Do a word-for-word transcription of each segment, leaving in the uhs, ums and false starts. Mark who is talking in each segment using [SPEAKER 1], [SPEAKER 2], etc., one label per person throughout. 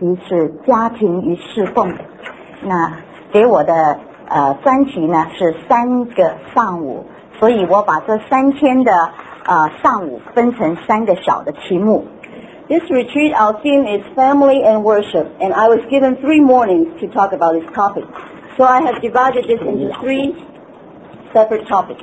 [SPEAKER 1] 题是家庭与侍奉，那给我的呃专题呢是三个上午，所以我把这三天的呃上午分成三个小的题目。
[SPEAKER 2] This retreat, our theme is family and worship, and I was given three mornings to talk about this topic. So I have divided this into three separate topics.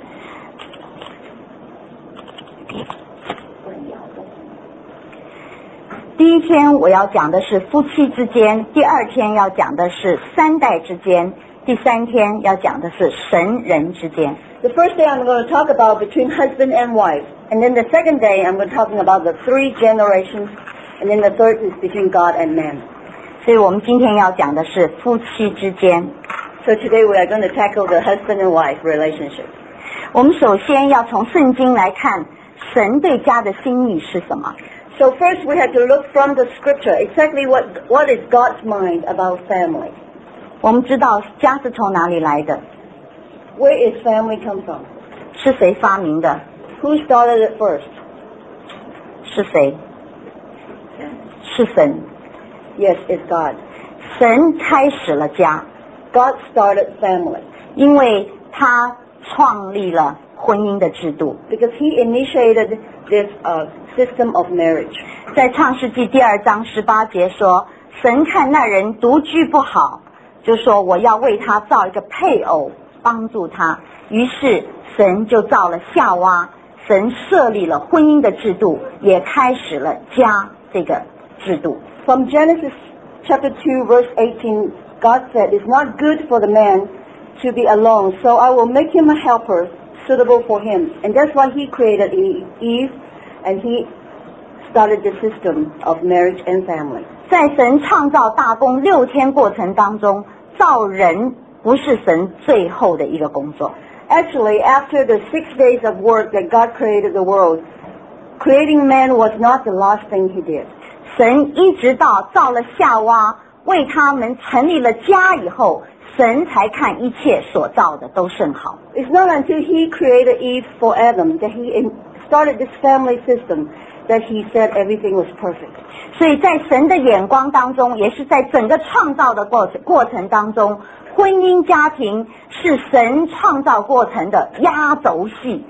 [SPEAKER 1] 第一天我要讲的是夫妻之间，第二天要讲的是三代之间，第三天要讲的是神人之间。
[SPEAKER 2] The first day I'm going to talk about between husband and wife, and then the second day I'm going to talking about the three generations, and then the third is between God and man.
[SPEAKER 1] 所以我们今天要讲的是夫妻之间。
[SPEAKER 2] So today we are going to tackle the husband and wife relationship.
[SPEAKER 1] 我们首先要从圣经来看神对家的心意是什么。
[SPEAKER 2] So first we have to look from the scripture exactly what what is God's mind about family.
[SPEAKER 1] 我们知道家是从哪里来的？
[SPEAKER 2] Where is family come from?
[SPEAKER 1] 是谁发明的？
[SPEAKER 2] Who started it first?
[SPEAKER 1] 是谁？是神。
[SPEAKER 2] Yes, it's God.
[SPEAKER 1] 神开始了家。
[SPEAKER 2] God started family.
[SPEAKER 1] 因为他创立了婚姻的制度。
[SPEAKER 2] Because he initiated this uh, system of marriage.
[SPEAKER 1] 在创世纪第二章十八节说，神看那人独居不好，就说我要为他造一个配偶帮助他。于是神就造了夏娃，神设立了婚姻的制度，也开始了家这个制度。
[SPEAKER 2] From Genesis chapter two verse eighteen, God said, "It's not good for the man to be alone, so I will make him a helper suitable for him." And that's why he created Eve, and he started the system of marriage and family.
[SPEAKER 1] 在神创造大功六天过程当中，造人不是神最后的一个工作。
[SPEAKER 2] Actually, after the six days of work that God created the world, creating man was not the last thing he did.
[SPEAKER 1] 神一直到造了夏娃，为他们成立了家以后，神才看一切所造的都甚好。
[SPEAKER 2] It's not until he created Eve for Adam that he started this family system that he said everything was perfect.
[SPEAKER 1] 所以在神的眼光当中，也是在整个创造的过程过程当中，婚姻家庭是神创造过程的压轴戏。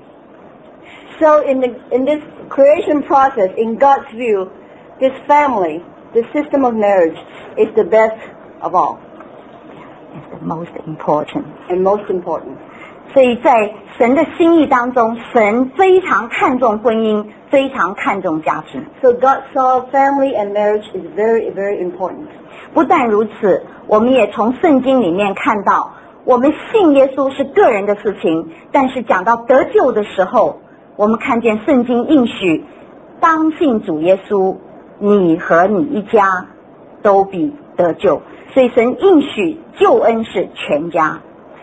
[SPEAKER 2] So in the in this creation process, in God's view, this family, the system of marriage, is the best of all.
[SPEAKER 1] It's the most important.
[SPEAKER 2] And most important.
[SPEAKER 1] 所以在神的心意当中，神非常看重婚姻，非常看重家庭。
[SPEAKER 2] So God saw family and marriage is very, very important.
[SPEAKER 1] 不但如此，我们也从圣经里面看到，我们信耶稣是个人的事情，但是讲到得救的时候，我们看见圣经应许，当信主耶稣，你和你一家都必得救。所以神应许救恩是全家。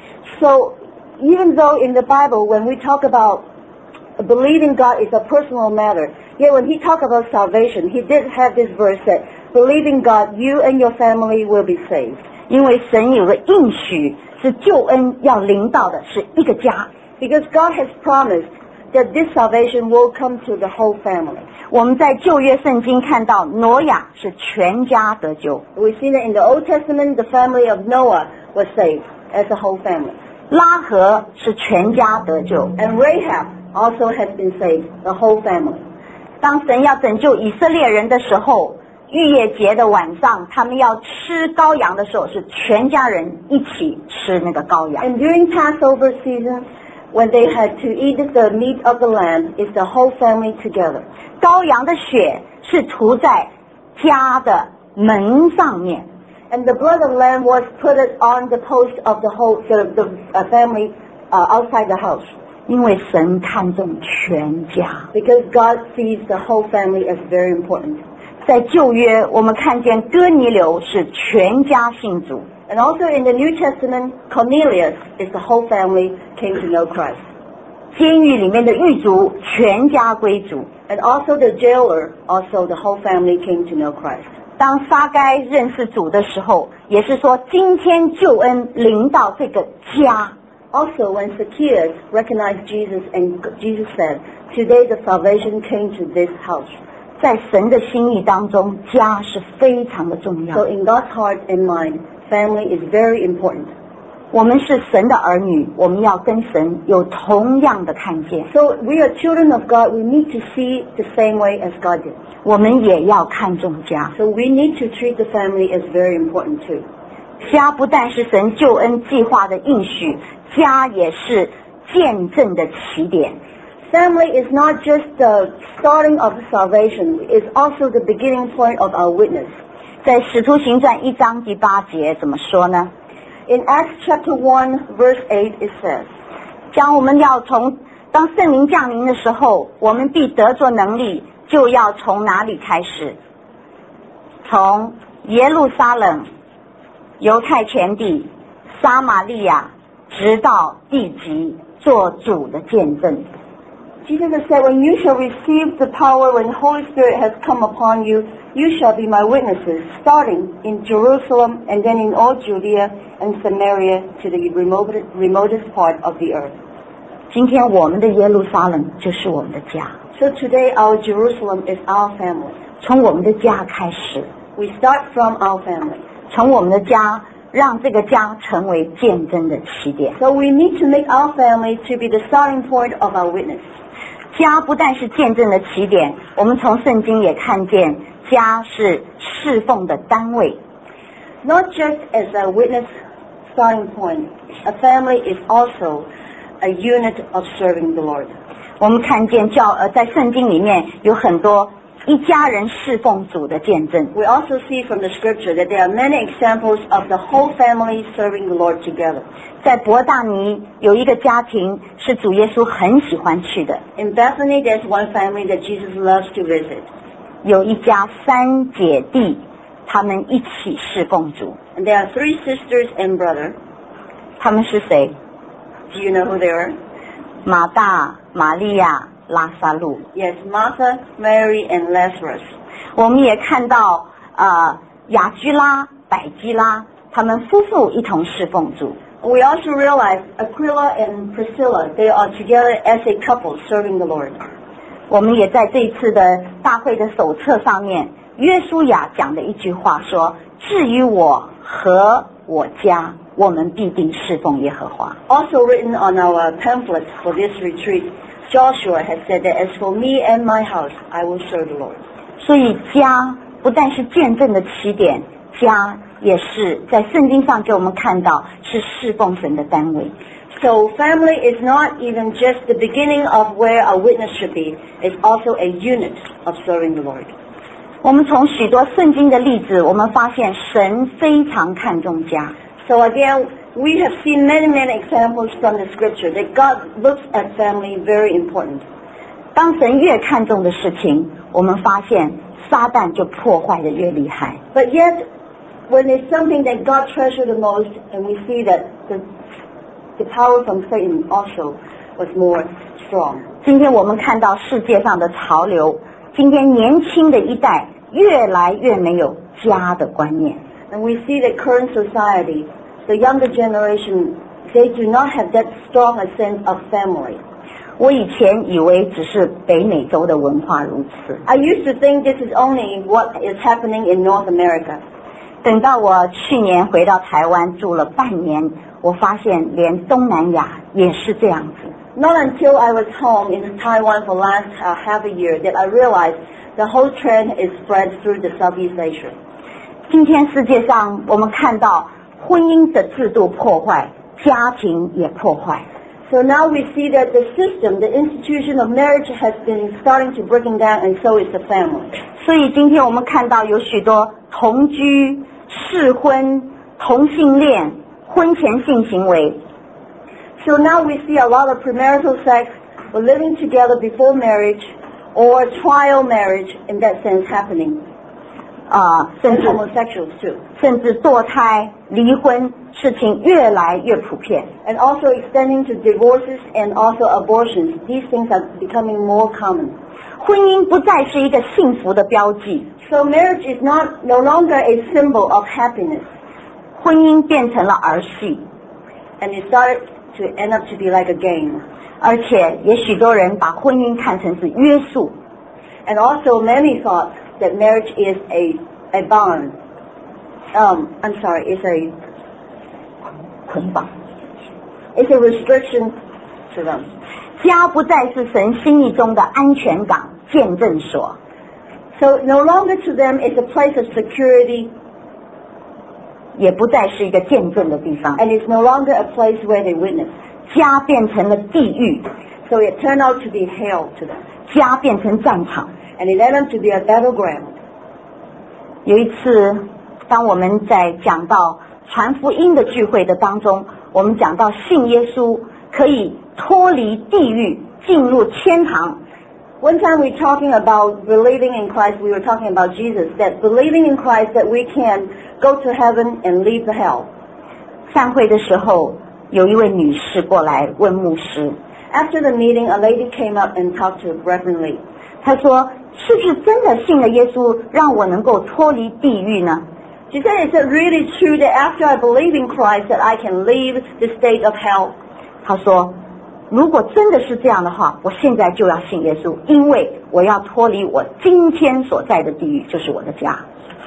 [SPEAKER 2] So even though in the Bible when we talk about believing God is a personal matter, yet when he talked about salvation, he did have this verse that believing God, you and your family will be saved.
[SPEAKER 1] 因为神有个应许，是救恩要临到的是一个家。
[SPEAKER 2] Because God has promised that this salvation will come to the whole family.
[SPEAKER 1] 我们在旧约圣经看到挪亚是全家得救。
[SPEAKER 2] We see that in the Old Testament, the family of Noah was saved as a whole family.
[SPEAKER 1] 拉合是全家得救。
[SPEAKER 2] And Rahab also has been saved, the whole family.
[SPEAKER 1] 当神要拯救以色列人的时候，逾越节的晚上，他们要吃羔羊的时候，是全家人一起吃那个羔羊。
[SPEAKER 2] And during Passover season, when they had to eat the meat of the lamb, it's the whole family together.
[SPEAKER 1] 羔羊的血是涂在家的门上面。
[SPEAKER 2] And the blood of lamb was put on the post of the whole the, the uh, family uh, outside the house.
[SPEAKER 1] 因为神看重全家。
[SPEAKER 2] Because God sees the whole family as very important.
[SPEAKER 1] 在旧约，我们看见哥尼流是全家信主。
[SPEAKER 2] And also in the New Testament, Cornelius is the whole family came to know Christ.
[SPEAKER 1] 监狱里面的狱卒全家归主。
[SPEAKER 2] And also the jailer, also the whole family came to know Christ.
[SPEAKER 1] 当撒该认识主的时候，也是说今天救恩临到这个家。
[SPEAKER 2] Also when Zacchaeus recognized Jesus and Jesus said, today the salvation came to this house.
[SPEAKER 1] 在神的心意当中，家是非常的重要。
[SPEAKER 2] So in God's heart and mind, family is very important.
[SPEAKER 1] 我们是神的儿女，我们要跟神有同样的看见。
[SPEAKER 2] So we are children of God. We need to see the same way as God did.
[SPEAKER 1] 我们也要看重家。
[SPEAKER 2] So we need to treat the family as very important too.
[SPEAKER 1] 家不但是神救恩计划的应许，家也是见证的起点。
[SPEAKER 2] Family is not just the starting of salvation. It's also the beginning point of our witness.
[SPEAKER 1] 在使徒行传一章第八节怎么说呢？
[SPEAKER 2] In Acts chapter one, verse eight, it says,
[SPEAKER 1] 讲我们要从当圣灵降临的时候，我们必得着能力，就要从哪里开始？从耶路撒冷、犹太全地、撒玛利亚，直到地极，做主的见证。
[SPEAKER 2] Jesus has said, when you shall receive the power when the Holy Spirit has come upon you, you shall be my witnesses, starting in Jerusalem and then in all Judea and Samaria to the remotest, remotest part of the earth.
[SPEAKER 1] 今天我们的耶路撒冷就是我们的家，
[SPEAKER 2] So today our Jerusalem is our family.
[SPEAKER 1] 从我们的家开始，
[SPEAKER 2] We start from our family.
[SPEAKER 1] 从我们的家让这个家成为见证的起点。
[SPEAKER 2] So we need to make our family to be the starting point of our witness.
[SPEAKER 1] 家不但是见证的起点，我们从圣经也看见家是侍奉的单位。
[SPEAKER 2] Not just as a witness starting point, a family is also a unit of serving the Lord.
[SPEAKER 1] 我们看见教呃在圣经里面有很多一家人侍奉主的见证。
[SPEAKER 2] We also see from the scripture that there are many examples of the whole family serving the Lord together.
[SPEAKER 1] 在伯大尼有一个家庭是主耶稣很喜欢去的，
[SPEAKER 2] In Bethany, there's one family that Jesus loves to visit.
[SPEAKER 1] 有一家三姐弟，他们一起侍奉主。
[SPEAKER 2] And there are three sisters and brother.
[SPEAKER 1] 他们是谁？
[SPEAKER 2] Do you know who they are?
[SPEAKER 1] 马大、玛利亚、拉撒路。
[SPEAKER 2] Yes, Martha, Mary, and Lazarus.
[SPEAKER 1] 我们也看到呃雅居拉、百基拉他们夫妇一同侍奉主。
[SPEAKER 2] We also realize Aquila and Priscilla, they are together as a couple serving the Lord.
[SPEAKER 1] 我们也在这一次的大会的手册上面，约书亚讲的一句话说：至于我和我家，我们必定侍奉耶和华。
[SPEAKER 2] Also written on our pamphlet for this retreat, Joshua has said that as for me and my house, I will serve the Lord.
[SPEAKER 1] 所以家不但是见证的起点，家也是在圣经上给我们看到是侍奉神的单位。
[SPEAKER 2] So family is not even just the beginning of where a witness should be. It's also a unit of serving the Lord.
[SPEAKER 1] 我们从许多圣经的例子，我们发现神非常看重家。
[SPEAKER 2] So again, we have seen many, many examples from the scripture that God looks at family very important.
[SPEAKER 1] 当神越看重的事情，我们发现撒旦就破坏的越厉害。
[SPEAKER 2] But yet, when it's something that God treasured the most, and we see that the, the power from Satan also was more strong.
[SPEAKER 1] 今天我们看到世界上的潮流，今天年轻的一代越来越没有家的观念。
[SPEAKER 2] And we see that current society, the younger generation, they do not have that strong a sense of family.
[SPEAKER 1] 我以前以为只是北美洲的文化如此，
[SPEAKER 2] I used to think this is only what is happening in North America.
[SPEAKER 1] 等到我去年回到台湾住了半年，我发现连东南亚也是这样子。
[SPEAKER 2] Not until I was home in Taiwan for last uh, half a year that I realized the whole trend is spread through the Southeast Asia.
[SPEAKER 1] 今天世界上我们看到婚姻的制度破坏，家庭也破坏。
[SPEAKER 2] So now we see that the system, the institution of marriage has been starting to breaking down, and so is the family.
[SPEAKER 1] 所以今天我们看到有许多同居、试婚、同性恋、婚前性行为。
[SPEAKER 2] So now we see a lot of premarital sex, or living together before marriage, or trial marriage in that sense happening.
[SPEAKER 1] 啊，甚
[SPEAKER 2] And
[SPEAKER 1] 至
[SPEAKER 2] homosexuals too.
[SPEAKER 1] 甚至堕胎、离婚事情越来越普遍。
[SPEAKER 2] And also extending to divorces and also abortions. These things are becoming more common.
[SPEAKER 1] 婚姻不再是一个幸福的标记，
[SPEAKER 2] So marriage is not no longer a symbol of happiness.
[SPEAKER 1] 婚姻变成了儿戏，
[SPEAKER 2] And it started to end up to be like a game.
[SPEAKER 1] 而且也许多人把婚姻看成是约束。
[SPEAKER 2] And also many thought that marriage is a, a bond. Um, I'm sorry, it's a,
[SPEAKER 1] 捆绑。
[SPEAKER 2] it's a restriction to them.
[SPEAKER 1] 家不再是神心意中的安全港、见证所。
[SPEAKER 2] So no longer to them is a place of security,
[SPEAKER 1] 也不再是一个见证的地方，
[SPEAKER 2] and it's no longer a place where they witness.
[SPEAKER 1] 家变成了地狱，
[SPEAKER 2] So it turned out to be hell to them,
[SPEAKER 1] 家变成战场。
[SPEAKER 2] and it led them to be a battleground.
[SPEAKER 1] 有一次，当我们在讲到传福音的聚会的当中，我们讲到信耶稣可以脱离地狱，进入天堂。
[SPEAKER 2] One time we were talking about believing in Christ, we were talking about Jesus, that believing in Christ that we can go to heaven and leave the hell.
[SPEAKER 1] 散会的时候，有一位女士过来问牧师，
[SPEAKER 2] After the meeting, a lady came up and talked to Reverend Lee.
[SPEAKER 1] 她说：“是不是真的信了耶稣，让我能够脱离地狱呢？”
[SPEAKER 2] She said, is it really true that after I believe in Christ that I can leave the state of hell?
[SPEAKER 1] 她说：“如果真的是这样的话，我现在就要信耶稣，因为我要脱离我今天所在的地狱，就是我的家。”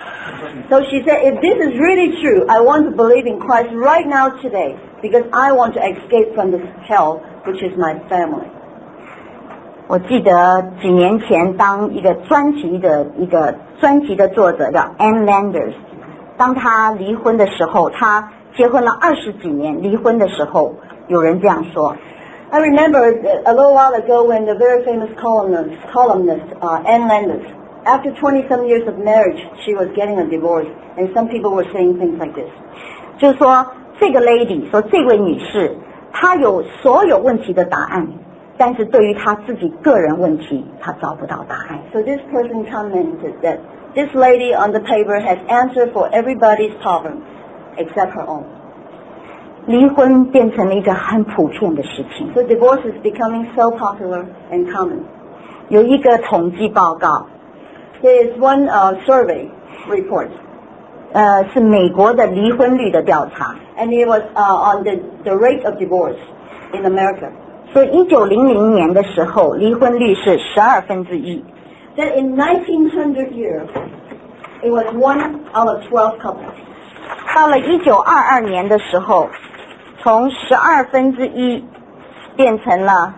[SPEAKER 2] So she said, if this is really true, I want to believe in Christ right now today because I want to escape from this hell, which is my family.
[SPEAKER 1] 我记得几年前，当一个专辑的一个专辑的作者叫 Ann Landers， 当他离婚的时候，他结婚了二十几年，离婚的时候，有人这样说。
[SPEAKER 2] I remember a little while ago when the very famous columnist, columnist uh, Ann Landers, after twenty-some years of marriage, she was getting a divorce, and some people were saying things like this.
[SPEAKER 1] 就是说，这个 lady 说这位女士，她有所有问题的答案，但是对于她自己个人问题，她找不到答案。
[SPEAKER 2] So this person commented that this lady on the paper has answer for everybody's problem except her own.
[SPEAKER 1] 离婚变成了一个很普遍的事情。
[SPEAKER 2] So divorce is becoming so popular and common.
[SPEAKER 1] 有一个统计报告，
[SPEAKER 2] There is one uh, survey report,
[SPEAKER 1] 呃，是美国的离婚率的调查。
[SPEAKER 2] and it was uh, on the, the rate of divorce in America.
[SPEAKER 1] 所以一九零零年的时候，离婚率是十二分之一。
[SPEAKER 2] That in nineteen hundred year, it was one out of twelve couples.
[SPEAKER 1] 到了一九二二年的时候，从十二分之一变成了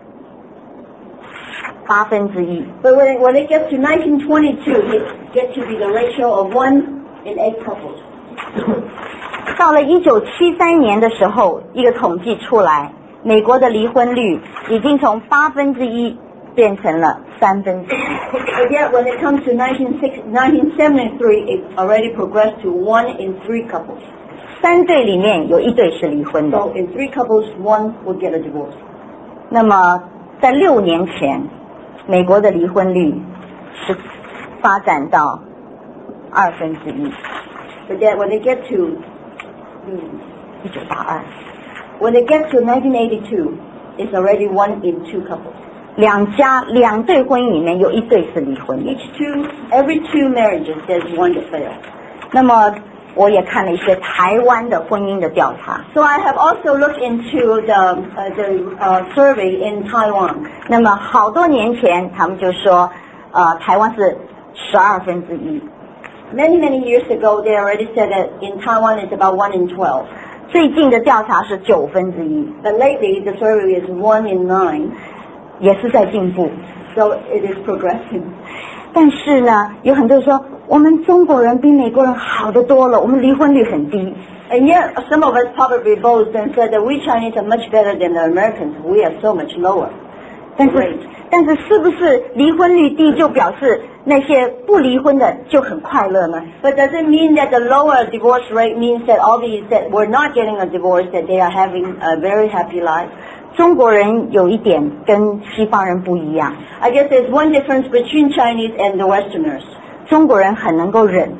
[SPEAKER 1] 八分之一。
[SPEAKER 2] But when it, when it gets to nineteen twenty-two, it gets to be the ratio of one in eight couples.
[SPEAKER 1] 到了一九七三年的时候，一个统计出来，美国的离婚率已经从八分之一变成了三分之一。
[SPEAKER 2] But yet, when it comes to nineteen seventy-three, it already progressed to one in three couples.
[SPEAKER 1] 三对里面有一对是离婚的。
[SPEAKER 2] So in three couples, one would get a divorce.
[SPEAKER 1] 那么在六年前，美国的离婚率是发展到二分之一。
[SPEAKER 2] But yet, when they get to
[SPEAKER 1] 一九八二，
[SPEAKER 2] when they get to nineteen eighty-two, it's already one in two couples.
[SPEAKER 1] 两家两对婚姻里面有一对是离婚的。
[SPEAKER 2] Each two, every two marriages, there's one that fails.
[SPEAKER 1] 那么我也看了一些台湾的婚姻的调查。
[SPEAKER 2] So I have also looked into the uh, the uh, survey in Taiwan.
[SPEAKER 1] 那么好多年前，他们就说，呃，台湾是十二分之一。
[SPEAKER 2] Many, many years ago, they already said that in Taiwan it's about one in twelve.
[SPEAKER 1] 最近的调查是九分之一，
[SPEAKER 2] But lately, the survey is one in nine.
[SPEAKER 1] 也是在进步。
[SPEAKER 2] So it is progressing.
[SPEAKER 1] 但是呢，有很多人说，我们中国人比美国人好得多了，我们离婚率很低。
[SPEAKER 2] And yet, some of us probably boast and said that we Chinese are much better than the Americans. We are so much lower.
[SPEAKER 1] 但是，但是是不是离婚率低就表示那些不离婚的就很快乐呢？
[SPEAKER 2] But does it mean that the lower divorce rate means that all these that were not getting a divorce, that they are having a very happy life?
[SPEAKER 1] 中国人有一点跟西方人不一样，
[SPEAKER 2] I guess there's one difference between Chinese and the Westerners.
[SPEAKER 1] 中国人很能够忍，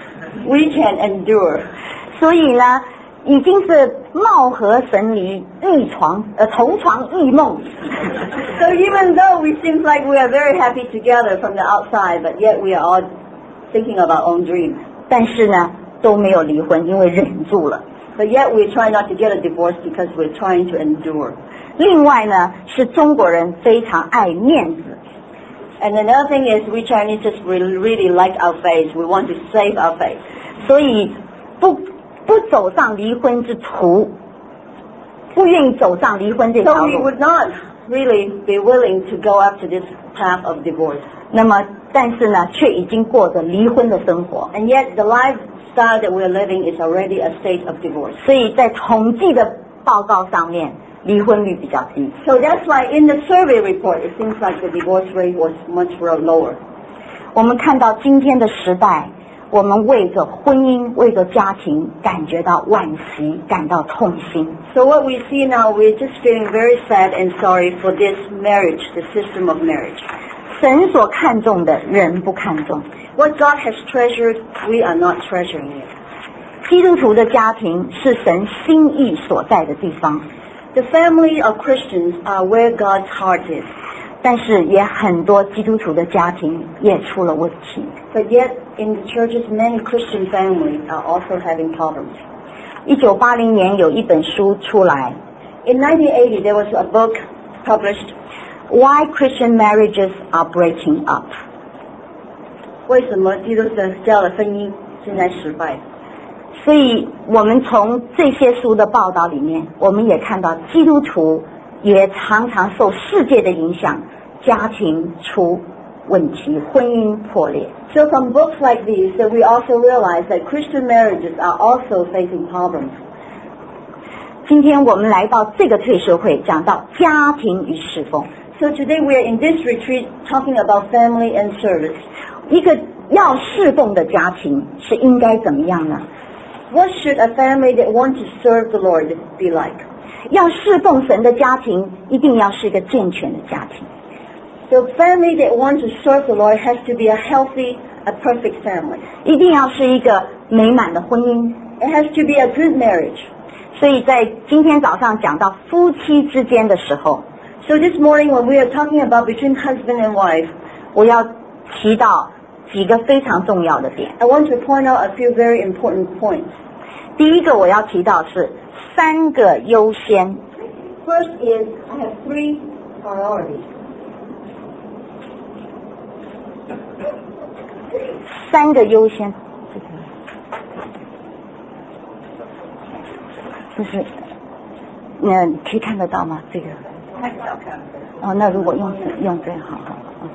[SPEAKER 2] We can endure.
[SPEAKER 1] 所以呢，已经是貌合神离，异床呃同床异梦。
[SPEAKER 2] So even though we seem like we are very happy together from the outside, but yet we are all thinking of our own dreams.
[SPEAKER 1] 但是呢都没有离婚，因为忍住了。
[SPEAKER 2] But yet we try not to get a divorce because we're trying to endure.
[SPEAKER 1] 另外呢，是中国人非常爱面子，
[SPEAKER 2] And another thing is we Chinese just really, really like our faith. We want to save our faith.
[SPEAKER 1] 所以不不走上离婚之途，不愿意走上离婚这
[SPEAKER 2] So
[SPEAKER 1] 条
[SPEAKER 2] we
[SPEAKER 1] 路。
[SPEAKER 2] would not really be willing to go up to this path of divorce.
[SPEAKER 1] 那么，但是呢，却已经过着离婚的生活。
[SPEAKER 2] And yet the lifestyle that we're living is already a state of divorce.
[SPEAKER 1] 所以在统计的报告上面，离婚率比较低。
[SPEAKER 2] So that's why in the survey report, it seems like the divorce rate was much lower.
[SPEAKER 1] 我们看到今天的时代，我们为着婚姻、为着家庭感觉到惋惜，感到痛心。
[SPEAKER 2] So what we see now, we're just feeling very sad and sorry for this marriage, the system of marriage.
[SPEAKER 1] 神所看重的，人不看重。
[SPEAKER 2] What God has treasured, we are not treasuring it.
[SPEAKER 1] 基督徒的家庭是神心意所在的地方，
[SPEAKER 2] The family of Christians are where God's heart is.
[SPEAKER 1] 但是也很多基督徒的家庭也出了问题。
[SPEAKER 2] But yet, in the churches, many Christian families are also having problems.
[SPEAKER 1] 一九八零年有一本书出来
[SPEAKER 2] In nineteen eighty, there was a book published,
[SPEAKER 1] ，Why Christian Marriages Are Breaking Up。
[SPEAKER 2] 为什么基督教的婚姻现在失败？
[SPEAKER 1] 所以我们从这些书的报道里面，我们也看到基督徒也常常受世界的影响，家庭出问题，婚姻破裂。
[SPEAKER 2] So from books like these, that we also realize that Christian marriages are also facing problems.
[SPEAKER 1] 今天我们来到这个退社会，讲到家庭与侍奉。
[SPEAKER 2] So today we are in this retreat talking about family and service.
[SPEAKER 1] 一个要侍奉的家庭是应该怎么样呢？
[SPEAKER 2] What should a family that wants to serve the Lord be like?
[SPEAKER 1] 要侍奉神的家庭，一定要是一个健全的家庭。
[SPEAKER 2] The family that wants to serve the Lord has to be a healthy, a perfect family.
[SPEAKER 1] 一定要是一个美满的婚姻。
[SPEAKER 2] It has to be a good marriage.
[SPEAKER 1] 所以在今天早上讲到夫妻之间的时候，
[SPEAKER 2] So this morning when we are talking about between husband and wife,
[SPEAKER 1] 我要提到几个非常重要的点。
[SPEAKER 2] I want to point out a few very important points.
[SPEAKER 1] 第一个我要提到是三个优先。
[SPEAKER 2] First is, I have three priorities.
[SPEAKER 1] 三个优先，就是，嗯，可以看得到吗？这个？
[SPEAKER 2] 太小看了。
[SPEAKER 1] 哦，那如果用用这样好好。嗯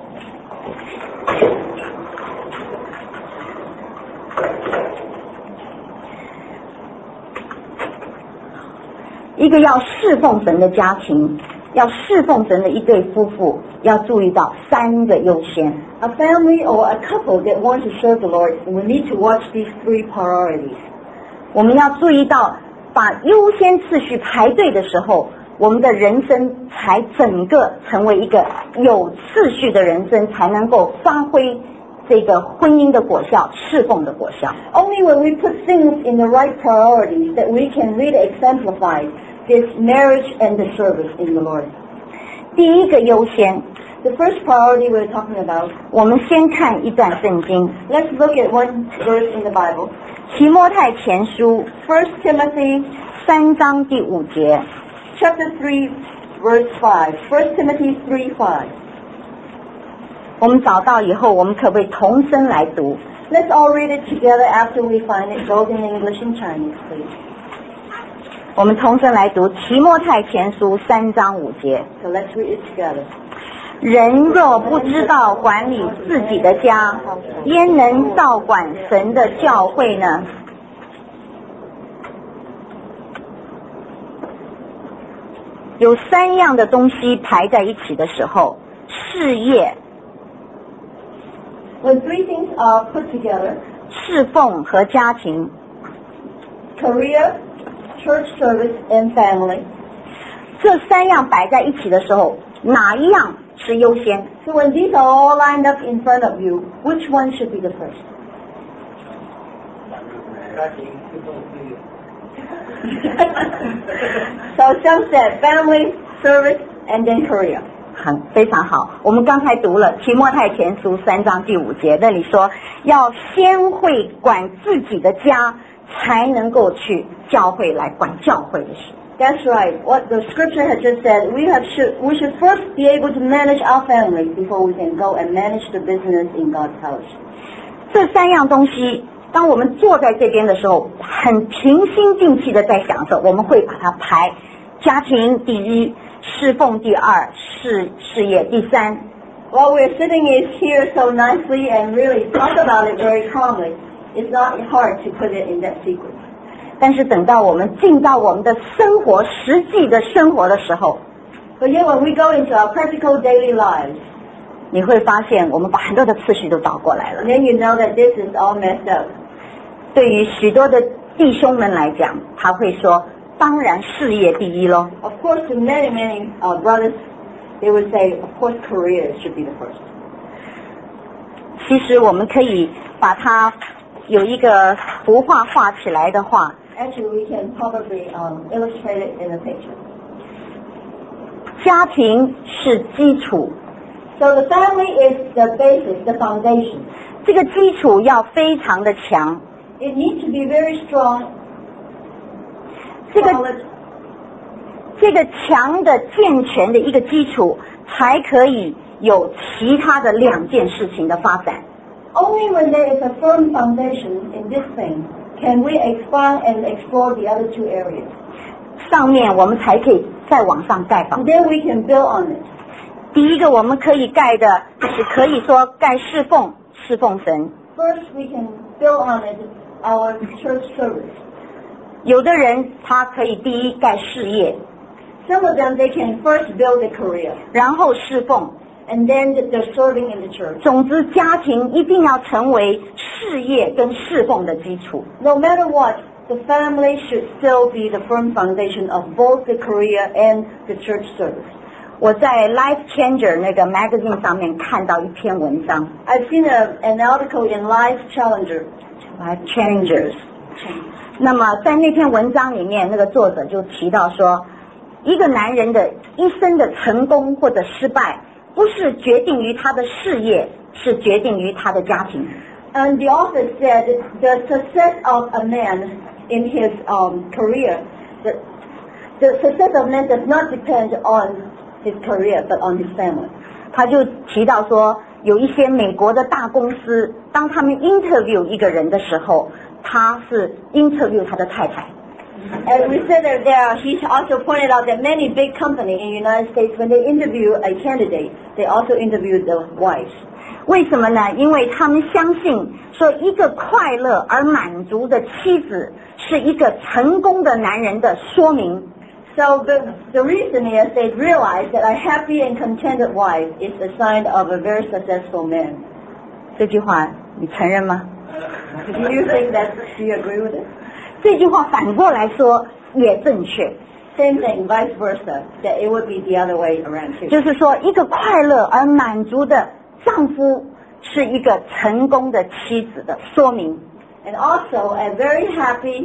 [SPEAKER 1] 一个要侍奉神的家庭，要侍奉神的一对夫妇，要注意到三个优先。
[SPEAKER 2] A family or a couple that wants to serve the Lord, we need to watch these three priorities.
[SPEAKER 1] 我们要注意到，把优先次序排对的时候，我们的人生才整个成为一个有次序的人生，才能够发挥这个婚姻的果效、侍奉的果效。
[SPEAKER 2] Only when we put things in the right priorities that we can really exemplify this marriage and the service in the Lord.
[SPEAKER 1] 第一个优先，
[SPEAKER 2] The first priority we're talking about,
[SPEAKER 1] 我们先看一段圣经，
[SPEAKER 2] let's look at one verse in the Bible.
[SPEAKER 1] 提摩太前书
[SPEAKER 2] First Timothy
[SPEAKER 1] 三章第五节。
[SPEAKER 2] chapter three, verse five. First Timothy three five.
[SPEAKER 1] 我们找到以后，我们可不可以同声来读？
[SPEAKER 2] Let's all read it together after we find it, both in English and Chinese, please.
[SPEAKER 1] 我们同声来读提摩太前书三章五节。
[SPEAKER 2] So let's read it together.
[SPEAKER 1] 人若不知道管理自己的家，焉能照管神的教会呢？有三样的东西排在一起的时候，事业、
[SPEAKER 2] When three things are put together,
[SPEAKER 1] 侍奉和家庭，
[SPEAKER 2] career, church service, and family.
[SPEAKER 1] 这三样摆在一起的时候，哪一样是优先？
[SPEAKER 2] So when these are all lined up in front of you, which one should be the first? So some said family, service, and then career.
[SPEAKER 1] 很非常好，我们刚才读了提摩太前书三章第五节，那里说要先会管自己的家，才能够去教会来管教会的事。
[SPEAKER 2] That's right. What the scripture has just said, we have should we should first be able to manage our family before we can go and manage the business in God's house.
[SPEAKER 1] 这三样东西，当我们坐在这边的时候，很平心静气的在想的时候，我们会把它排：家庭第一，侍奉第二，事事业第三。
[SPEAKER 2] While we're sitting is here so nicely and really talk about it very calmly, it's not hard to put it in that sequence.
[SPEAKER 1] 但是等到我们进到我们的生活实际的生活的时候，
[SPEAKER 2] But yet when we go into our practical daily lives,
[SPEAKER 1] 你会发现我们把很多的次序都倒过来了。
[SPEAKER 2] then you know that this is all messed up.
[SPEAKER 1] 对于许多的弟兄们来讲，他会说：当然事业第一咯。
[SPEAKER 2] Of course, to many, many uh, brothers, they would say, of course, career should be the first.
[SPEAKER 1] 其实我们可以把它有一个图画画起来的话，
[SPEAKER 2] Actually, we can probably um, illustrate it in a picture.
[SPEAKER 1] 家庭是基础，
[SPEAKER 2] So the family is the basis, the foundation.
[SPEAKER 1] 这个基础要非常的强。
[SPEAKER 2] It needs to be very strong.
[SPEAKER 1] 这个
[SPEAKER 2] solid.
[SPEAKER 1] 这个强的健全的一个基础，才可以有其他的两件事情的发展。
[SPEAKER 2] Only when there is a firm foundation in this thing can we expand and explore the other two areas.
[SPEAKER 1] 上面我们才可以再往上盖
[SPEAKER 2] And
[SPEAKER 1] 房。
[SPEAKER 2] then we can build on it.
[SPEAKER 1] 第一个我们可以盖的是可以说盖侍奉，侍奉神。
[SPEAKER 2] First, we can build on it our church service.
[SPEAKER 1] 有的人他可以第一盖事业，
[SPEAKER 2] Some of them, they can first build a career,
[SPEAKER 1] 然后侍奉。
[SPEAKER 2] and then they're serving in the church.
[SPEAKER 1] 总之，家庭一定要成为事业跟侍奉的基础。
[SPEAKER 2] No matter what, the family should still be the firm foundation of both the career and the church service.
[SPEAKER 1] 我在 Life Changer 那个 magazine 上面看到一篇文章
[SPEAKER 2] I've seen a, an article in Life Challenger.
[SPEAKER 1] ，Life Changers。那么在那篇文章里面，那个作者就提到说，一个男人的一生的成功或者失败，不是决定于他的事业，是决定于他的家庭。
[SPEAKER 2] And the author said the success of a man in his um, career, the, the success of man does not depend on his career, but on his family.
[SPEAKER 1] 他就提到说，有一些美国的大公司，当他们 interview 一个人的时候，他是 interview 他的太太。
[SPEAKER 2] As we said there, there, he also pointed out that many big companies in the United States, when they interview a candidate, they also interview the wives.
[SPEAKER 1] 为什么呢？因为他们相信说，一个快乐而满足的妻子是一个成功的男人的说明。
[SPEAKER 2] So the, the reason is they realize that a happy and contented wife is a sign of a very successful man.
[SPEAKER 1] 这句话你承认吗？
[SPEAKER 2] Do you think that, do you agree with it?
[SPEAKER 1] 这句话反过来说也正确，
[SPEAKER 2] Same thing, vice versa, that it would be the other way around too.
[SPEAKER 1] 就是说，一个快乐而满足的丈夫是一个成功的妻子的说明。
[SPEAKER 2] And also, a very happy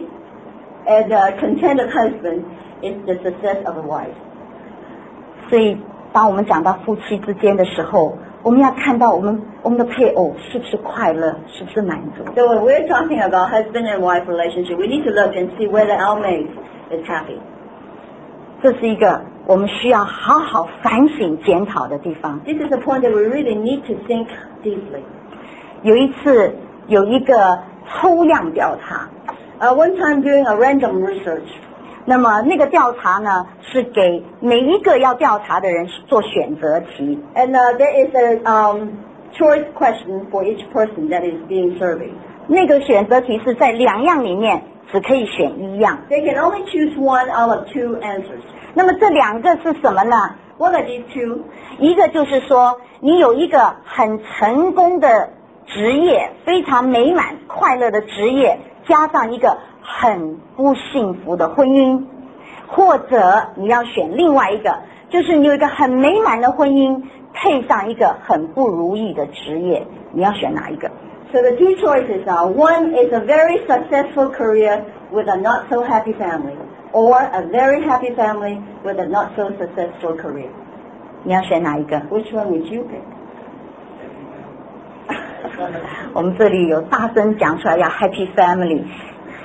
[SPEAKER 2] and uh, contented husband is the success of a wife.
[SPEAKER 1] 所以，当我们讲到夫妻之间的时候，我们要看到我们我们的配偶是不是快乐，是不是满足。
[SPEAKER 2] So when we're talking about husband and wife relationship, we need to look and see whether our mate is happy.
[SPEAKER 1] 这是一个我们需要好好反省检讨的地方。
[SPEAKER 2] This is a point that we really need to think deeply.
[SPEAKER 1] 有一次有一个抽样调查，
[SPEAKER 2] Uh, one time doing a random research,
[SPEAKER 1] 那么那个调查呢是给每一个要调查的人做选择题，
[SPEAKER 2] and uh, there is a um, choice question for each person that is being surveyed.
[SPEAKER 1] 那个选择题是在两样里面只可以选一样。
[SPEAKER 2] They can only choose one out of two answers.
[SPEAKER 1] 那么这两个是什么呢？
[SPEAKER 2] What are these two?
[SPEAKER 1] 一个就是说，你有一个很成功的职业，非常美满快乐的职业，加上一个很不幸福的婚姻，或者你要选另外一个，就是你有一个很美满的婚姻，配上一个很不如意的职业，你要选哪一个？
[SPEAKER 2] So the two choices are, one is a very successful career with a not so happy family, or a very happy family with a not so successful career.
[SPEAKER 1] 你要选哪一个？
[SPEAKER 2] Which one would you pick?
[SPEAKER 1] 我们这里有大声讲出来要 happy family，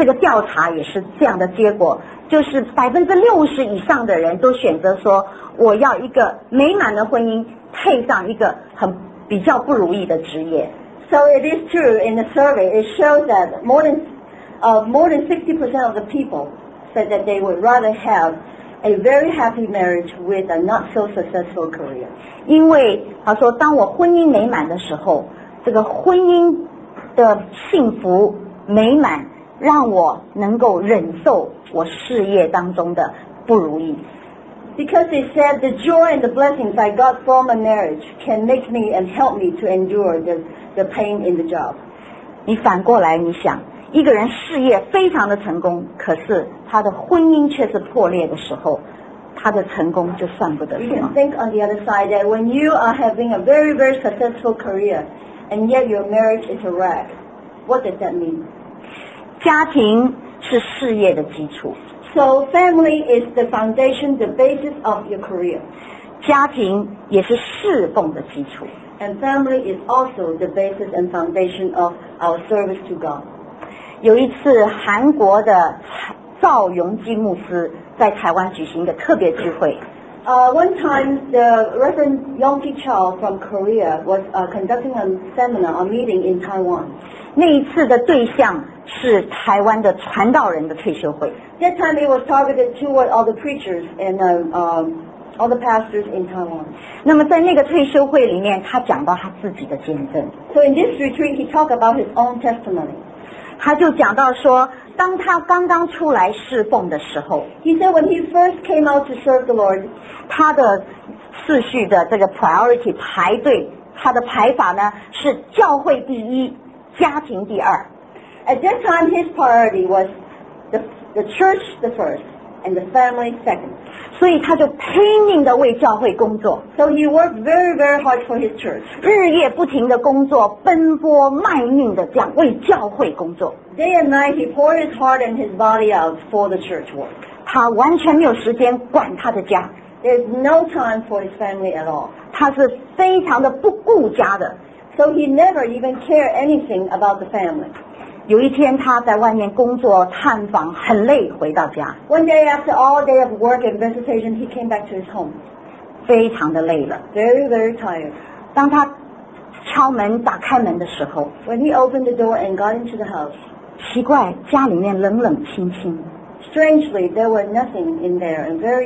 [SPEAKER 1] 这个调查也是这样的结果，就是百分之六十以上的人都选择说，我要一个美满的婚姻，配上一个很比较不如意的职业。
[SPEAKER 2] So it is true in the survey, it shows that more than uh, more than sixty percent of the people said that they would rather have a very happy marriage with a not so successful career.
[SPEAKER 1] 因为他说，当我婚姻美满的时候，这个婚姻的幸福美满让我能够忍受我事业当中的不如意。
[SPEAKER 2] Because they said the joy and the blessings I got from a marriage can make me and help me to endure the, the pain in the job.
[SPEAKER 1] 你反过来你想，一个人事业非常的成功，可是他的婚姻却是破裂的时候，他的成功就算不得什
[SPEAKER 2] You
[SPEAKER 1] 么
[SPEAKER 2] can。think on the other side that when you are having a very, very successful career and yet your marriage is a wreck, what does that mean?
[SPEAKER 1] 家庭是事业的基础，
[SPEAKER 2] So family is the foundation, the basis of your career.
[SPEAKER 1] 家庭也是侍奉的基础。
[SPEAKER 2] And family is also the basis and foundation of our service to God.
[SPEAKER 1] 有一次，韩国的赵永基牧师在台湾举行一个特别聚会。
[SPEAKER 2] Uh, one time, the Reverend Yongki Chao from Korea was uh, conducting a seminar, a meeting in Taiwan.
[SPEAKER 1] 那一次的对象是台湾的传道人的退休会。
[SPEAKER 2] That time it was targeted toward all the preachers and uh, um, all the pastors in Taiwan.
[SPEAKER 1] 那么在那个退休会里面，他讲到他自己的见证。
[SPEAKER 2] So in this retreat, he talked about his own testimony.
[SPEAKER 1] 他就讲到说，当他刚刚出来侍奉的时候，
[SPEAKER 2] He said when he first came out to serve the Lord,
[SPEAKER 1] 他的次序的这个 priority 排队，他的排法呢是教会第一，家庭第二。
[SPEAKER 2] at that time his priority was the, the church the first and the family second.
[SPEAKER 1] 所以他就拼命的为教会工作，
[SPEAKER 2] So he worked very, very hard for his church.
[SPEAKER 1] 日夜不停的工作，奔波卖命的这样为教会工作。
[SPEAKER 2] Day and night he poured his heart and his body out for the church work.
[SPEAKER 1] 他完全没有时间管他的家，
[SPEAKER 2] There's no time for his family at all.
[SPEAKER 1] 他是非常的不顾家的。
[SPEAKER 2] So he never even cared anything about the family.
[SPEAKER 1] 有一天他在外面工作探访，很累，回到家
[SPEAKER 2] One day after all day of work and visitation, he came back to his home.
[SPEAKER 1] 非常的累了。
[SPEAKER 2] Very, very tired.
[SPEAKER 1] 当他敲门打开门的时候，
[SPEAKER 2] When he opened the door and got into the house,
[SPEAKER 1] 奇怪，家里面冷冷清清，
[SPEAKER 2] strangely there was nothing in there and very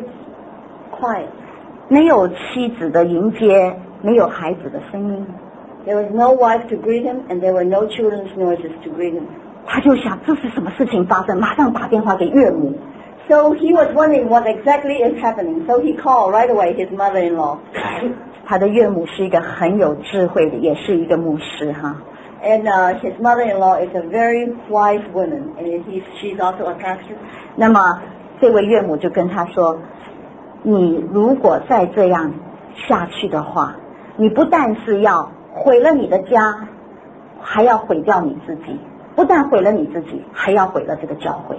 [SPEAKER 2] quiet.
[SPEAKER 1] 没有妻子的迎接，没有孩子的声音。
[SPEAKER 2] There was no wife to greet him and there were no children's noises to greet him.
[SPEAKER 1] 他就想这是什么事情发生，马上打电话给岳母。
[SPEAKER 2] So he was wondering what exactly is happening. So he called right away his mother-in-law.
[SPEAKER 1] 他的岳母是一个很有智慧的，也是一个牧师哈。
[SPEAKER 2] And uh, his mother-in-law is a very wise woman, and he's, she's also a pastor.
[SPEAKER 1] 那么这位岳母就跟他说：“你如果再这样下去的话，你不但是要毁了你的家，还要毁掉你自己。不但毁了你自己，还要毁了这个教会。”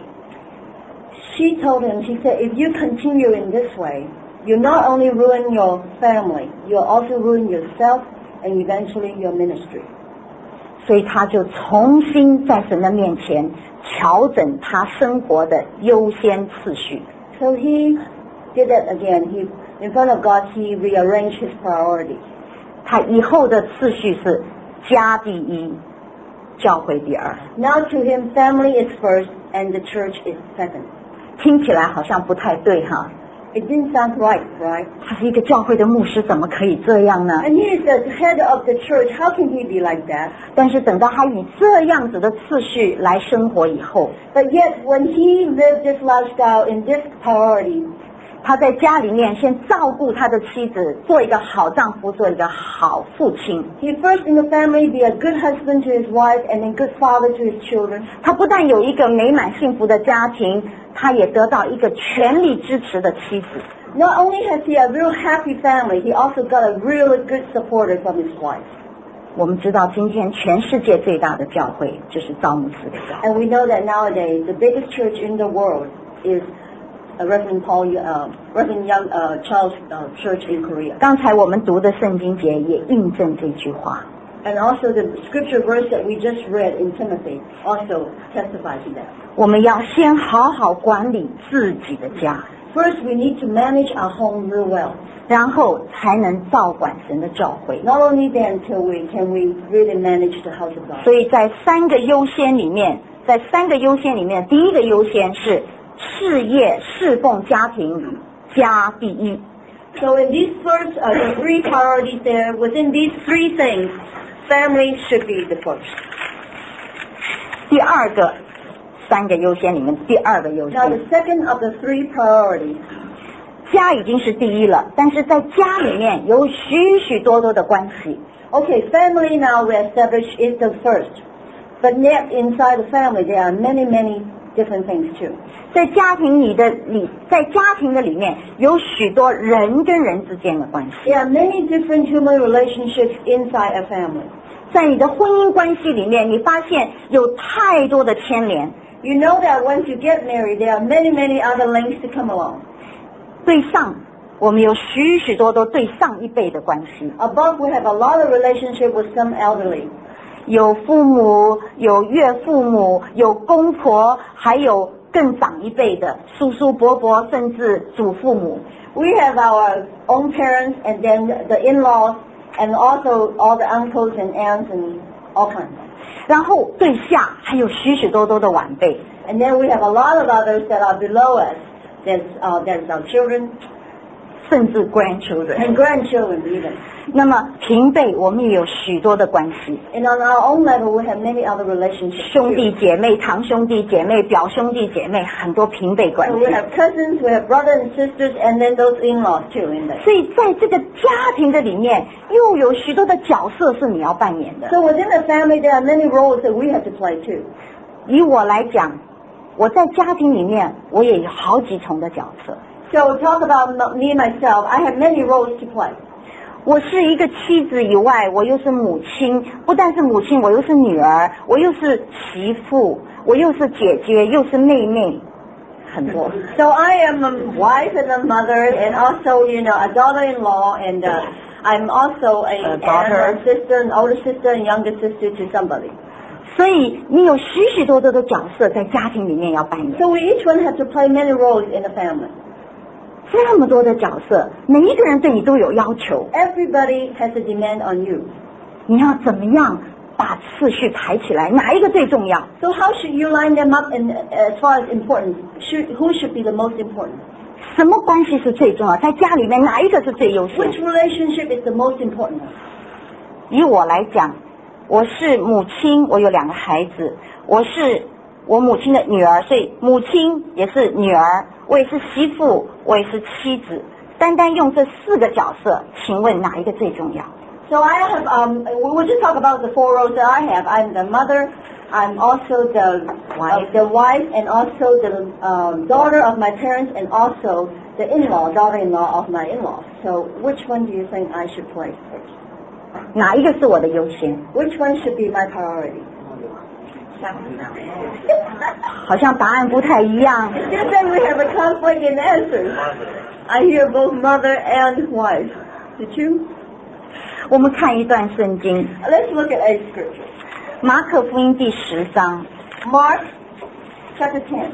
[SPEAKER 2] She told him, she said, if you continue in this way, you not only ruin your family, you'll also ruin yourself and eventually your ministry.
[SPEAKER 1] 所以他就重新在神的面前调整他生活的优先次序。
[SPEAKER 2] So he did that again. He, in front of God, he rearranged his priorities.
[SPEAKER 1] 他以后的次序是家第一，教会第二。
[SPEAKER 2] Now to him, family is first and the church is second.
[SPEAKER 1] 听起来好像不太对哈。
[SPEAKER 2] It didn't sound right, right?
[SPEAKER 1] 他是一个教会的牧师，怎么可以这样呢？
[SPEAKER 2] And he is the head of the church. How can he be like that?
[SPEAKER 1] 但是等到他以这样子的次序来生活以后，
[SPEAKER 2] But yet, when he lived this lifestyle in this priority,
[SPEAKER 1] 他在家里面先照顾他的妻子，做一个好丈夫，做一个好父亲。
[SPEAKER 2] he first in the family be a good husband to his wife and a good father to his children.
[SPEAKER 1] 他不但有一个美满幸福的家庭，他也得到一个全力支持的妻子。
[SPEAKER 2] Not only has he a real happy family, he also got a really good supporter from his wife.
[SPEAKER 1] 我们知道今天全世界最大的教会就是赵牧师的教会。
[SPEAKER 2] And we know that nowadays the biggest church in the world is uh, Reverend Paul, uh, Reverend Young uh, Charles uh, Church in Korea.
[SPEAKER 1] 刚才我们读的圣经节也印证这句话。
[SPEAKER 2] And also the scripture verse that we just read in Timothy also testify to that.
[SPEAKER 1] 我们要先好好管理自己的家，
[SPEAKER 2] First, we need to manage our home real well.
[SPEAKER 1] 然后才能照管神的教会。
[SPEAKER 2] Not only then till we can we really manage the house of God.
[SPEAKER 1] 所以在三个优先里面，在三个优先里面，第一个优先是事业、侍奉、家庭，家第一。
[SPEAKER 2] So in these first, uh, the three priorities there, within these three things, family should be the first.
[SPEAKER 1] 第二个三个优先里面，第二个优
[SPEAKER 2] Now
[SPEAKER 1] 先，
[SPEAKER 2] the second of the three priorities,
[SPEAKER 1] 家已经是第一了，但是在家里面有许许多多的关系。
[SPEAKER 2] okay, family now we establish is the first. But yet inside the family there are many, many different things too.
[SPEAKER 1] 在家庭里的里，在家庭的里面有许多人跟人之间的关系，
[SPEAKER 2] There are many different human relationships inside a family.
[SPEAKER 1] 在你的婚姻关系里面，你发现有太多的牵连。
[SPEAKER 2] You know that once you get married, there are many, many other links to come along.
[SPEAKER 1] 对上，我们有许许多多对上一辈的关系，
[SPEAKER 2] Above, we have a lot of relationship with some elderly.
[SPEAKER 1] 有父母，有岳父母，有公婆，还有更长一辈的叔叔伯伯，甚至祖父母。
[SPEAKER 2] We have our own parents and then the in-laws and also all the uncles and aunts and all kinds.
[SPEAKER 1] 然后对下还有许许多多的晚辈，
[SPEAKER 2] And then we have a lot of others that are below us. There's, uh, there's our children
[SPEAKER 1] 甚至 grandchildren。
[SPEAKER 2] and grandchildren even.
[SPEAKER 1] 那么平辈我们也有许多的关系，
[SPEAKER 2] And on our own level, we have many other relationships.
[SPEAKER 1] 兄弟姐妹、堂兄弟姐妹、表兄弟姐妹，很多平辈关
[SPEAKER 2] So
[SPEAKER 1] 系
[SPEAKER 2] we。have cousins, we have brothers and sisters, and then those in-laws too in there.
[SPEAKER 1] 所以在这个家庭的里面，又有许多的角色是你要扮演的。
[SPEAKER 2] So within the family, there are many roles that we have to play too.
[SPEAKER 1] 以我来讲，我在家庭里面，我也有好几重的角色。
[SPEAKER 2] So talk about m- me myself. I have many roles to play.
[SPEAKER 1] 我是一个妻子以外，我又是母亲，不但是母亲，我又是女儿，我又是媳妇，我又是姐姐，又是妹妹，很多。
[SPEAKER 2] So I am a wife and a mother, and also, you know, a daughter-in-law, and uh, I'm also a,
[SPEAKER 1] A daughter.
[SPEAKER 2] and a sister, an older sister, and younger sister to somebody.
[SPEAKER 1] 所以你有许许多多的角色在家庭里面要扮演，
[SPEAKER 2] So we each one have to play many roles in the family.
[SPEAKER 1] 这么多的角色，每一个人对你都有要求，
[SPEAKER 2] Everybody has a demand on you.
[SPEAKER 1] 你要怎么样把次序排起来，哪一个最重要？
[SPEAKER 2] So how should you line them up? And as far as importance, should, who should be the most important?
[SPEAKER 1] 什么关系是最重要？在家里面哪一个是最优先？
[SPEAKER 2] Which relationship is the most important?
[SPEAKER 1] 以我来讲，我是母亲，我有两个孩子，我是我母亲的女儿，所以母亲也是女儿，我也是媳妇，我也是妻子。单单用这四个角色，请问哪一个最重要？
[SPEAKER 2] So I have, um, we will just talk about the four roles that I have. I'm the mother, I'm also the
[SPEAKER 1] Wife.
[SPEAKER 2] uh, the wife, and also the um, daughter of my parents, and also the in-law, daughter-in-law of my in-law. So which one do you think I should play first?
[SPEAKER 1] 哪一个是我的优先？
[SPEAKER 2] Which one should be my priority?
[SPEAKER 1] 好像答案不太一样。
[SPEAKER 2] Just that we have a conflict in answers. I hear both mother and wife. Did you?
[SPEAKER 1] 我们看一段圣经，
[SPEAKER 2] Let's look at a scripture.
[SPEAKER 1] 马可福音第十章，
[SPEAKER 2] Mark chapter ten.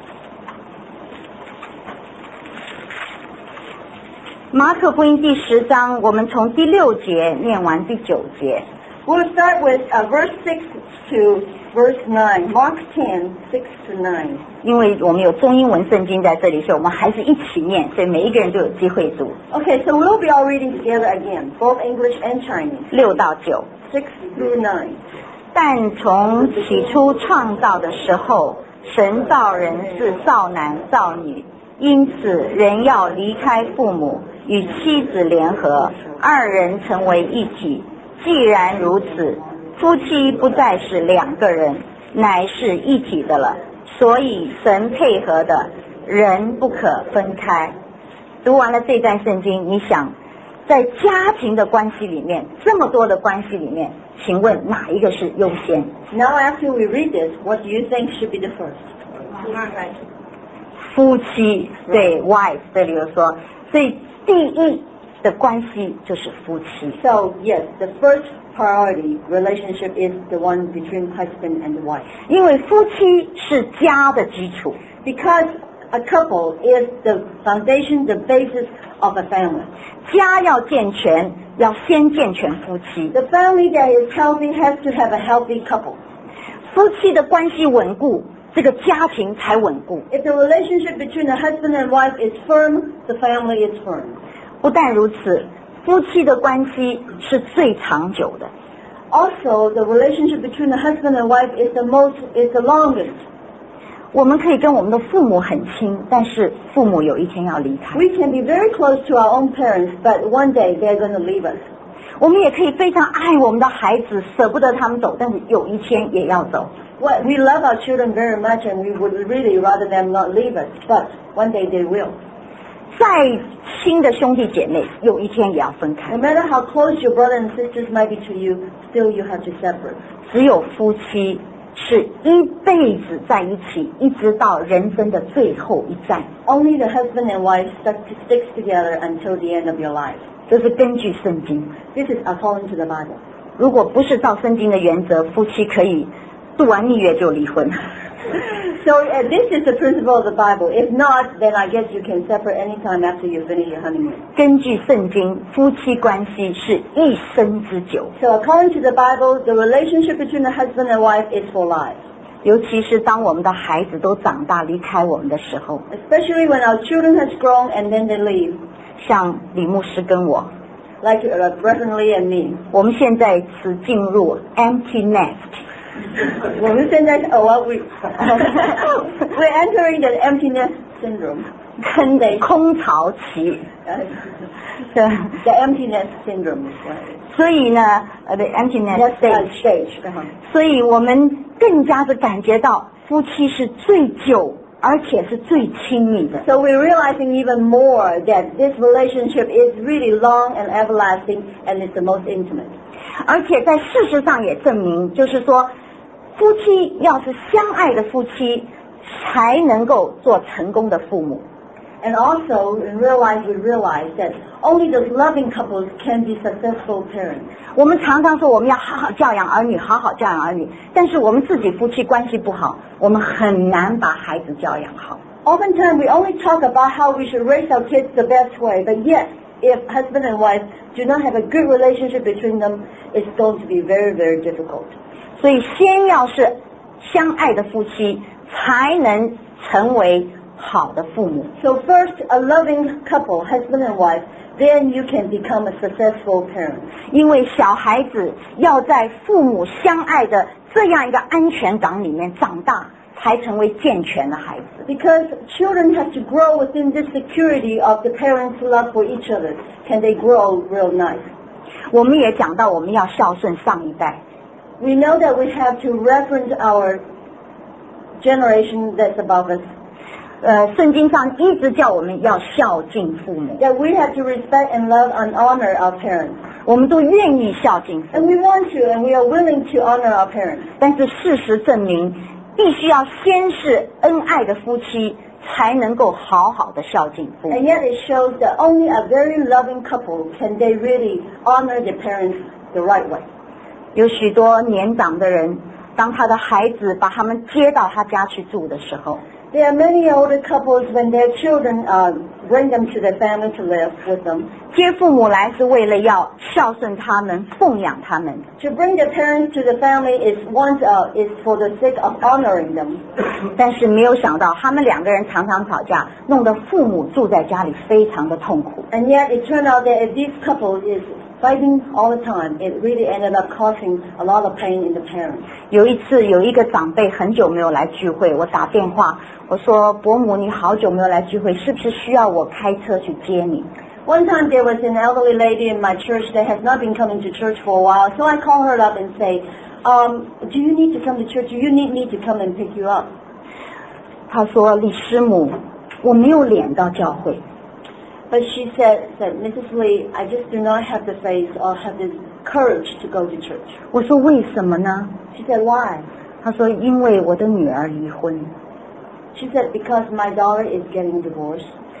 [SPEAKER 1] 马可福音第十章，我们从第六节念完第九节。
[SPEAKER 2] We'll start with uh, verse six to verse nine. Mark ten, six to nine.
[SPEAKER 1] 因为我们有中英文圣经在这里，所以我们还是一起念，所以每一个人都有机会读。
[SPEAKER 2] Okay, so we'll be all reading together again, both English and Chinese.
[SPEAKER 1] 六到九。
[SPEAKER 2] Six through nine.
[SPEAKER 1] 但从起初创造的时候，神造人是造男造女，因此人要离开父母，与妻子联合，二人成为一体。既然如此，夫妻不再是两个人，乃是一体的了。所以神配合的，人不可分开。读完了这段圣经，你想，在家庭的关系里面，这么多的关系里面，请问哪一个是优先？
[SPEAKER 2] Now after we read this, what do you think should be the first?
[SPEAKER 1] 夫妻对 wife 这里有说，所以第一的关系就是夫妻。
[SPEAKER 2] So yes, the first priority relationship is the one between husband and wife.
[SPEAKER 1] 因为夫妻是家的基础，
[SPEAKER 2] Because a couple is the foundation, the basis of a family.
[SPEAKER 1] 家要健全，要先健全夫妻。
[SPEAKER 2] The family that is healthy has to have a healthy couple.
[SPEAKER 1] 夫妻的关系稳固，这个家庭才稳固。
[SPEAKER 2] If the relationship between the husband and wife is firm, the family is firm.
[SPEAKER 1] 不但如此，夫妻的关系是最长久的。
[SPEAKER 2] Also, the relationship between the husband and wife is the most, is the longest.
[SPEAKER 1] 我们可以跟我们的父母很亲，但是父母有一天要离开。
[SPEAKER 2] We can be very close to our own parents, but one day they're going to leave us.
[SPEAKER 1] 我们也可以非常爱我们的孩子，舍不得他们走，但是有一天也要走。
[SPEAKER 2] Well, we love our children very much and we would really rather them not leave us, but one day they will.
[SPEAKER 1] 再亲的兄弟姐妹，有一天也要分开
[SPEAKER 2] No。matter how close your brother and sisters might be to you, still you have to separate.
[SPEAKER 1] 只有夫妻是一辈子在一起，一直到人生的最后一站。
[SPEAKER 2] Only the husband and wife stuck to, sticks together until the end of your life.
[SPEAKER 1] 这是根据圣经。
[SPEAKER 2] This is according to the Bible.
[SPEAKER 1] 如果不是照圣经的原则，夫妻可以度完蜜月就离婚。
[SPEAKER 2] So uh, this is the principle of the Bible. If not, then I guess you can separate anytime after you finish your honeymoon.
[SPEAKER 1] 根据圣经，夫妻关系是一生之久，
[SPEAKER 2] So according to the Bible, the relationship between the husband and wife is for life.
[SPEAKER 1] 尤其是当我们的孩子都长大离开我们的时候，
[SPEAKER 2] Especially when our children has grown and then they leave.
[SPEAKER 1] 像李牧师跟我，
[SPEAKER 2] Like uh, Reverend Lee and me.
[SPEAKER 1] 我们现在此进入 empty nest，
[SPEAKER 2] 我们现在 oh, well, we, we're entering the emptiness syndrome.
[SPEAKER 1] 坑空巢期。
[SPEAKER 2] Uh,
[SPEAKER 1] 对
[SPEAKER 2] the emptiness syndrome. Right?
[SPEAKER 1] 所以呢，呃，the emptiness
[SPEAKER 2] Yes, uh,
[SPEAKER 1] stage，
[SPEAKER 2] stage. Uh-huh.
[SPEAKER 1] 所以我们更加的感觉到夫妻是最久，而且是最亲密的。
[SPEAKER 2] So we're realizing even more that this relationship is really long and everlasting and it's the most intimate.
[SPEAKER 1] 而且在事实上也证明，就是说，夫妻要是相爱的夫妻，才能够做成功的父母。
[SPEAKER 2] And also, in real life, we realize that only those loving couples can be successful parents.
[SPEAKER 1] 我们常常说我们要好好教养儿女，好好教养儿女，但是我们自己夫妻关系不好，我们很难把孩子教养好。
[SPEAKER 2] Oftentimes, we only talk about how we should raise our kids the best way, but yet, if husband and wife do not have a good relationship between them, it's going to be very, very difficult.
[SPEAKER 1] 所以先要是相爱的夫妻，才能成为好的父母。
[SPEAKER 2] So first, a loving couple, husband and wife, then you can become a successful parent.
[SPEAKER 1] 因为小孩子要在父母相爱的这样一个安全港里面长大，才成为健全的孩子。
[SPEAKER 2] Because children have to grow within this security of the parents' love for each other. Can they grow real nice?
[SPEAKER 1] 我们也讲到我们要孝顺上一代，
[SPEAKER 2] We know that we have to reverence our generation that's above us.
[SPEAKER 1] 呃，圣经上一直叫我们要孝敬父母，
[SPEAKER 2] That we have to respect and love and honor our parents.
[SPEAKER 1] 我们都愿意孝敬父
[SPEAKER 2] And
[SPEAKER 1] 母。
[SPEAKER 2] we want to, and we are willing to honor our parents.
[SPEAKER 1] 但是事实证明，必须要先是恩爱的夫妻，才能够好好的孝敬父母。
[SPEAKER 2] And yet it shows that only a very loving couple can they really honor their parents the right way.
[SPEAKER 1] 有许多年长的人，当他的孩子把他们接到他家去住的时候，
[SPEAKER 2] There are many older couples when their children uh, bring them to their family to live with them.
[SPEAKER 1] 接父母来是为了要孝顺他们、奉养他们。
[SPEAKER 2] To bring their parents to the family is once uh, is for the sake of honoring them.
[SPEAKER 1] 但是没有想到，他们两个人常常吵架，弄得父母住在家里非常的痛苦。
[SPEAKER 2] And yet it turned out that if this couple is fighting all the time, it really ended up causing a lot of pain in the parents.
[SPEAKER 1] 有一次，有一个长辈很久没有来聚会，我打电话，我说：“伯母，你好久没有来聚会，是不是需要我开车去接你？”
[SPEAKER 2] One time there was an elderly lady in my church that has not been coming to church for a while, so I call her up and say, um, do you need to come to church? Do you need me to come and pick you up?
[SPEAKER 1] 她说：“李师母，我没有脸到教会。”
[SPEAKER 2] But she said, said, Missus Lee, I just do not have the face or have the courage to go to church.
[SPEAKER 1] 我说：“为什么呢
[SPEAKER 2] She said, why?？”
[SPEAKER 1] 她说：“因为我的女儿离婚。”
[SPEAKER 2] She said, because my daughter is getting divorced.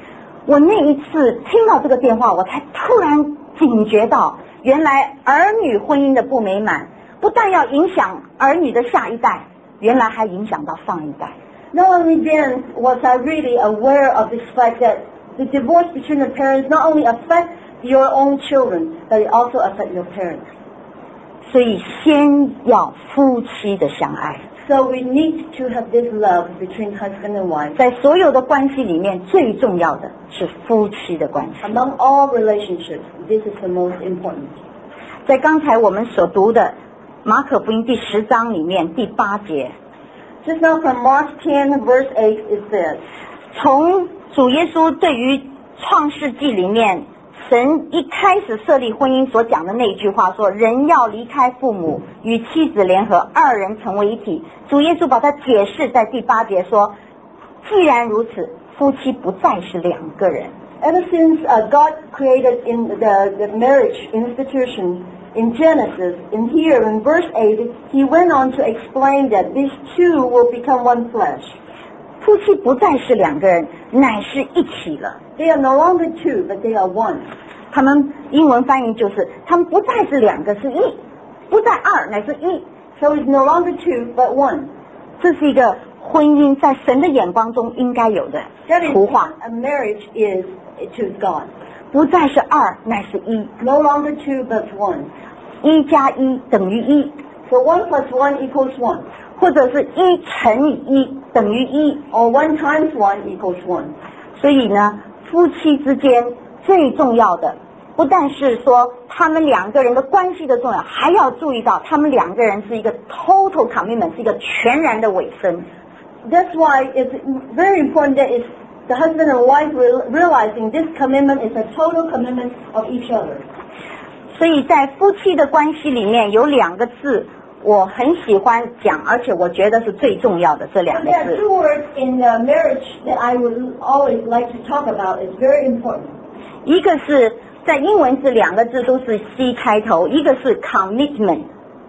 [SPEAKER 1] 我那一次听到这个电话，我才突然警觉到，原来儿女婚姻的不美满，不但要影响儿女的下一代，原来还影响到上一代。
[SPEAKER 2] Not only then was I really aware of this fact that the divorce between the parents not only affects your own children, but it also affects your parents.
[SPEAKER 1] 所以先要夫妻的相爱。
[SPEAKER 2] So we need to have this love between husband and wife.
[SPEAKER 1] 在所有的关系里面，最重要的是夫妻的关系。
[SPEAKER 2] Among all relationships, this is the most important.
[SPEAKER 1] 在刚才我们所读的马可福音第十章里面第八节，
[SPEAKER 2] Just now from Mark ten verse eight it says,
[SPEAKER 1] 从主耶稣对于创世纪里面神一开始设立婚姻所讲的那一句话说，人要离开父母与妻子联合，二人成为一体。主耶稣把它解释在第八节说，既然如此，夫妻不再是两个人。
[SPEAKER 2] ever since uh, God created in the, the marriage institution in Genesis, in here in verse eight, he went on to explain that these two will become one flesh.
[SPEAKER 1] 夫妻不再是两个人，乃是一体了。
[SPEAKER 2] They are no longer two, but they are one.
[SPEAKER 1] 他们英文翻译就是，他们不再是两个，是一，不再二，乃是一。
[SPEAKER 2] So it's no longer two, but one.
[SPEAKER 1] 这是一个婚姻在神的眼光中应该有的
[SPEAKER 2] That is
[SPEAKER 1] 图画，
[SPEAKER 2] what a marriage is to God.
[SPEAKER 1] 不再是二，乃是一。
[SPEAKER 2] No longer two, but one.
[SPEAKER 1] 一加一等于一，
[SPEAKER 2] So one plus one equals one.
[SPEAKER 1] 或者是一乘以一等于一。
[SPEAKER 2] Or one times one equals one.
[SPEAKER 1] 所以呢，夫妻之间最重要的，不但是说他们两个人的关系的重要，还要注意到他们两个人是一个 total commitment， 是一个全然的委身。
[SPEAKER 2] That's why it's very important that it's the husband and wife realizing this commitment is a total commitment of each other.
[SPEAKER 1] 所以在夫妻的关系里面有两个字我很喜欢讲，而且我觉得是最重要的这两个
[SPEAKER 2] There are
[SPEAKER 1] 字。
[SPEAKER 2] two words in the marriage that I would always like to talk about. It's very important.
[SPEAKER 1] 一个是在英文字两个字都是 C 开头，一个是 commitment。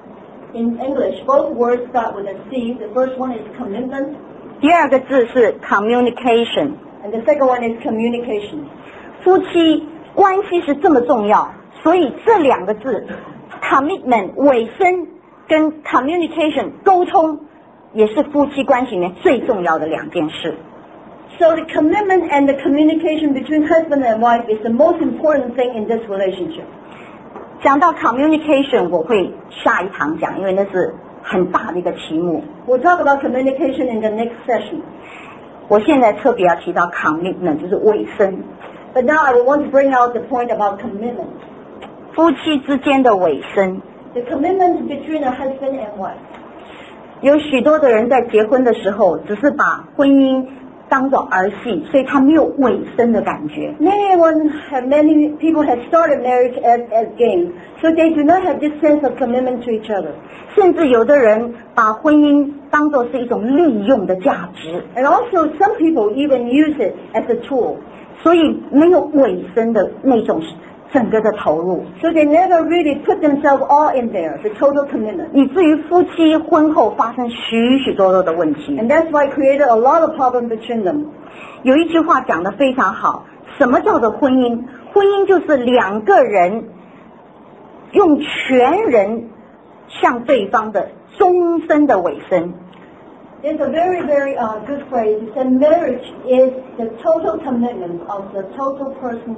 [SPEAKER 2] In English, both words start with a C. The first one is commitment,
[SPEAKER 1] 第二个字是 communication。
[SPEAKER 2] and the second one is communication.
[SPEAKER 1] 夫妻关系是这么重要，所以这两个字 commitment 委身跟 communication 沟通，也是夫妻关系里面最重要的两件事。
[SPEAKER 2] So the commitment and the communication between husband and wife is the most important thing in this relationship.
[SPEAKER 1] 讲到 communication 我会下一堂讲，因为那是很大的一个题目。
[SPEAKER 2] We'll talk about communication in the next session.
[SPEAKER 1] 我现在特别要提到 commitment， 就是委身，
[SPEAKER 2] But now I want to bring out the point about commitment.
[SPEAKER 1] 夫妻之间的委身。
[SPEAKER 2] The commitment between a husband and wife.
[SPEAKER 1] 有许多的人在结婚的时候只是把婚姻当作儿戏，所以他没有委身的感觉。
[SPEAKER 2] Many one have many people have started marriage as as game, so they do not have this sense of commitment to each other.
[SPEAKER 1] 甚至有的人把婚姻当作是一种利用的价值，
[SPEAKER 2] And also some people even use it as a tool.
[SPEAKER 1] 所以没有委身的那种整个的投入，
[SPEAKER 2] So they never really put themselves all in there, the total commitment.
[SPEAKER 1] 以至于夫妻婚后发生许许多多的问题。
[SPEAKER 2] And that's why it created a lot of problems between them.
[SPEAKER 1] 有一句话讲得非常好，什么叫做婚姻？婚姻就是两个人用全人向对方的终身的委身。
[SPEAKER 2] There's a very, very uh, good phrase. It said marriage is the total commitment of the total person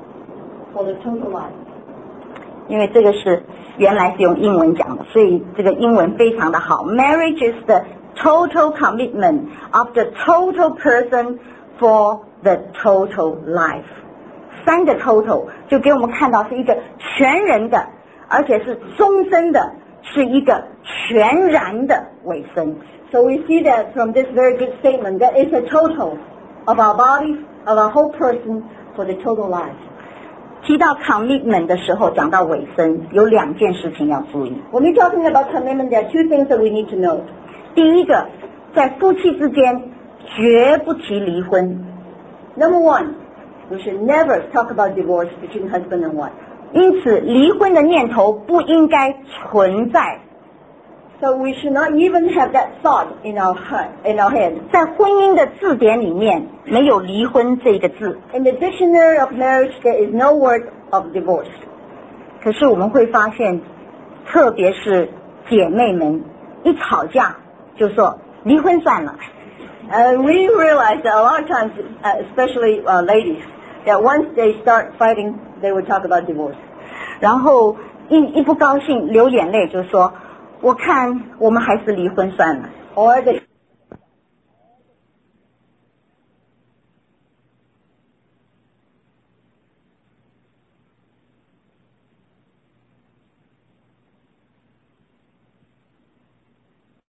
[SPEAKER 2] for the total life.
[SPEAKER 1] 因为这个是原来是用英文讲的，所以这个英文非常的好。Marriage is the total commitment of the total person for the total life。三个 total 就给我们看到是一个全人的，而且是终身的，是一个全然的委身。
[SPEAKER 2] So we see that from this very good statement that it's a total of our bodies, of our whole person for the total life.
[SPEAKER 1] 提到 commitment 的时候，讲到委身，有两件事情要注意。
[SPEAKER 2] When we're talking about commitment, there are two things that we need to know.
[SPEAKER 1] 第一个，在夫妻之间绝不提离婚。
[SPEAKER 2] Number one, we should never talk about divorce between husband and wife.
[SPEAKER 1] 因此，离婚的念头不应该存在
[SPEAKER 2] So we should not even have that thought in our heart, in our head.
[SPEAKER 1] 在婚姻的字典里面没有离婚这个字，
[SPEAKER 2] In the dictionary of marriage, there is no word of divorce.
[SPEAKER 1] 可是我们会发现，特别是姐妹们一吵架就说离婚算了。
[SPEAKER 2] And we realize that a lot of times, uh, especially uh, ladies, that once they start fighting, they would talk about divorce.
[SPEAKER 1] 然后一一不高兴流眼泪就说，我看我们还是离婚算了。
[SPEAKER 2] Or they